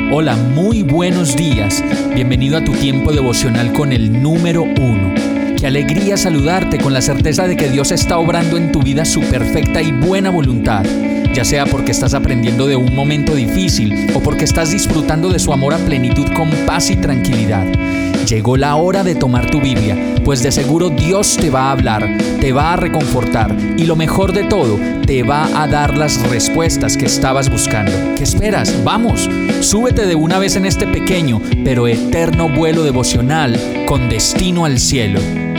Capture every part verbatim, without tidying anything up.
Hola, muy buenos días. Bienvenido a tu tiempo devocional con el número uno. Qué alegría saludarte con la certeza de que Dios está obrando en tu vida su perfecta y buena voluntad, ya sea porque estás aprendiendo de un momento difícil o porque estás disfrutando de su amor a plenitud con paz y tranquilidad. Llegó la hora de tomar tu Biblia, pues de seguro Dios te va a hablar, te va a reconfortar y lo mejor de todo, te va a dar las respuestas que estabas buscando. ¿Qué esperas? ¡Vamos! Súbete de una vez en este pequeño pero eterno vuelo devocional con destino al cielo.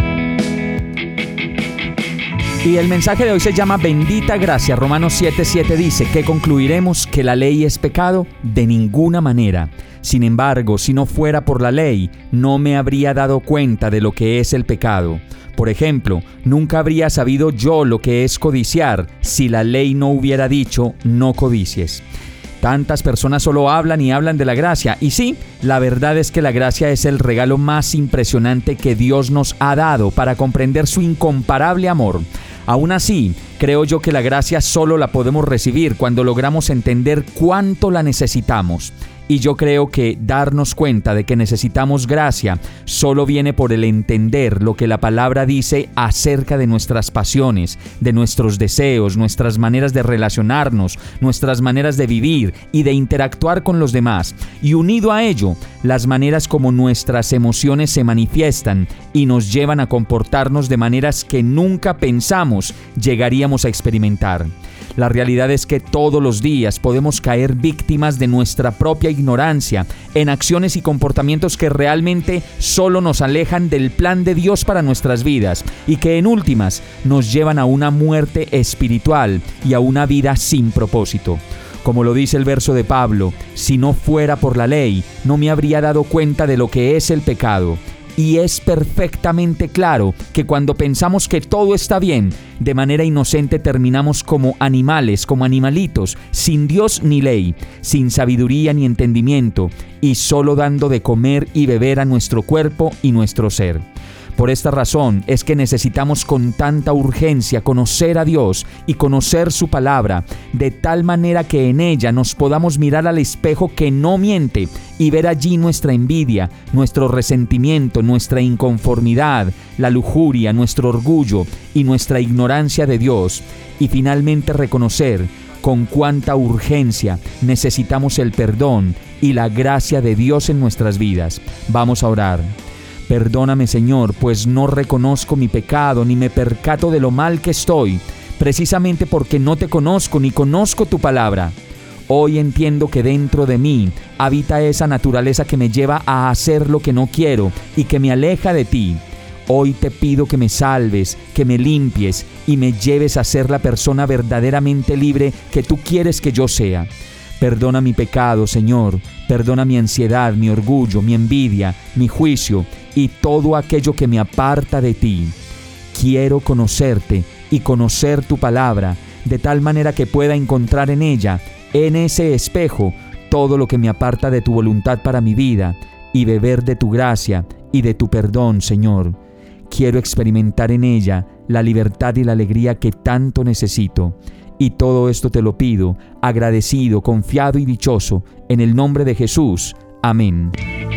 Y el mensaje de hoy se llama Bendita Gracia. Romanos siete siete dice: ¿qué concluiremos? ¿Que la ley es pecado? De ninguna manera. Sin embargo, si no fuera por la ley, no me habría dado cuenta de lo que es el pecado. Por ejemplo, nunca habría sabido yo lo que es codiciar si la ley no hubiera dicho no codicies. Tantas personas solo hablan y hablan de la gracia. Y sí, la verdad es que la gracia es el regalo más impresionante que Dios nos ha dado para comprender su incomparable amor. Aún así, creo yo que la gracia solo la podemos recibir cuando logramos entender cuánto la necesitamos. Y yo creo que darnos cuenta de que necesitamos gracia solo viene por el entender lo que la palabra dice acerca de nuestras pasiones, de nuestros deseos, nuestras maneras de relacionarnos, nuestras maneras de vivir y de interactuar con los demás. Y unido a ello, las maneras como nuestras emociones se manifiestan y nos llevan a comportarnos de maneras que nunca pensamos llegaríamos a experimentar. La realidad es que todos los días podemos caer víctimas de nuestra propia ignorancia en acciones y comportamientos que realmente solo nos alejan del plan de Dios para nuestras vidas y que en últimas nos llevan a una muerte espiritual y a una vida sin propósito. Como lo dice el verso de Pablo, si no fuera por la ley, no me habría dado cuenta de lo que es el pecado. Y es perfectamente claro que cuando pensamos que todo está bien, de manera inocente terminamos como animales, como animalitos, sin Dios ni ley, sin sabiduría ni entendimiento, y solo dando de comer y beber a nuestro cuerpo y nuestro ser. Por esta razón es que necesitamos con tanta urgencia conocer a Dios y conocer su palabra, de tal manera que en ella nos podamos mirar al espejo que no miente y ver allí nuestra envidia, nuestro resentimiento, nuestra inconformidad, la lujuria, nuestro orgullo y nuestra ignorancia de Dios, y finalmente reconocer con cuánta urgencia necesitamos el perdón y la gracia de Dios en nuestras vidas. Vamos a orar. Perdóname, Señor, pues no reconozco mi pecado ni me percato de lo mal que estoy, precisamente porque no te conozco ni conozco tu palabra. Hoy entiendo que dentro de mí habita esa naturaleza que me lleva a hacer lo que no quiero y que me aleja de ti. Hoy te pido que me salves, que me limpies y me lleves a ser la persona verdaderamente libre que tú quieres que yo sea. Perdona mi pecado, Señor. Perdona mi ansiedad, mi orgullo, mi envidia, mi juicio y todo aquello que me aparta de ti. Quiero conocerte y conocer tu palabra, de tal manera que pueda encontrar en ella, en ese espejo, todo lo que me aparta de tu voluntad para mi vida y beber de tu gracia y de tu perdón, Señor. Quiero experimentar en ella la libertad y la alegría que tanto necesito. Y todo esto te lo pido, agradecido, confiado y dichoso, en el nombre de Jesús. Amén.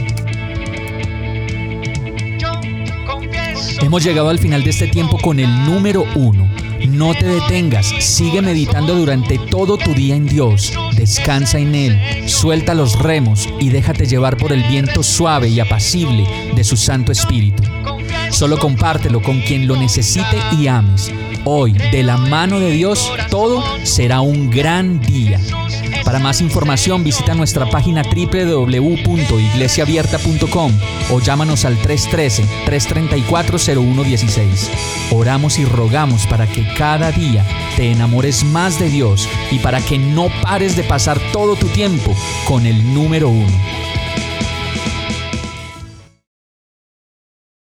Hemos llegado al final de este tiempo con el número uno. No te detengas, sigue meditando durante todo tu día en Dios. Descansa en Él, suelta los remos y déjate llevar por el viento suave y apacible de su Santo Espíritu. Solo compártelo con quien lo necesite y ames. Hoy, de la mano de Dios, todo será un gran día. Para más información, visita nuestra página doble u doble u doble u punto iglesia abierta punto com o llámanos al tres uno tres, tres tres cuatro, cero uno uno seis. Oramos y rogamos para que cada día te enamores más de Dios y para que no pares de pasar todo tu tiempo con el número uno.